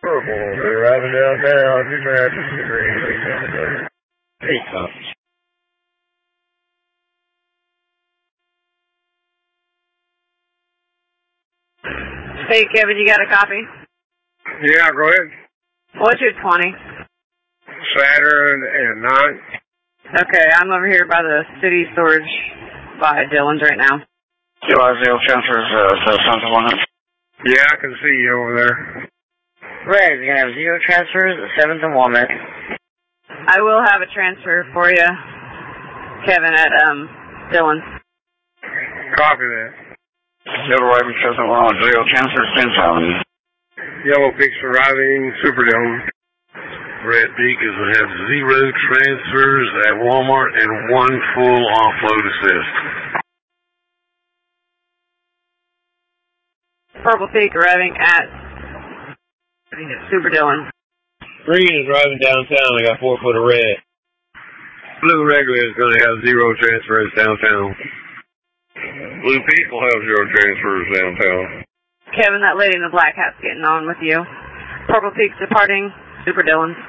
Purple, they're riding downtown. Too bad. Hey, Hey, Kevin, you got a copy? Yeah, go ahead. What's your 20? Saturn and 9. Okay, I'm over here by the city storage by Dylan's right now. Zero transfers, something 100. Yeah, I can see you over there. Red, you're going to have 0 transfers, 7th and Walnut. I will have a transfer for you, Kevin, at Dylan's. Copy that. Yellow Raven 7th and Walnut, 0 transfers, 10th Avenue. Yellow Peaks arriving, Superdome. Red Peak is going to have 0 transfers at Walmart and 1 full offload assist. Purple Peak arriving at Super Dylan. Green is driving downtown. I got 4 foot of red. Blue regular is going to have 0 transfers downtown. Blue Peak will have 0 transfers downtown. Kevin, that lady in the black hat's getting on with you. Purple Peak's departing Super Dylan.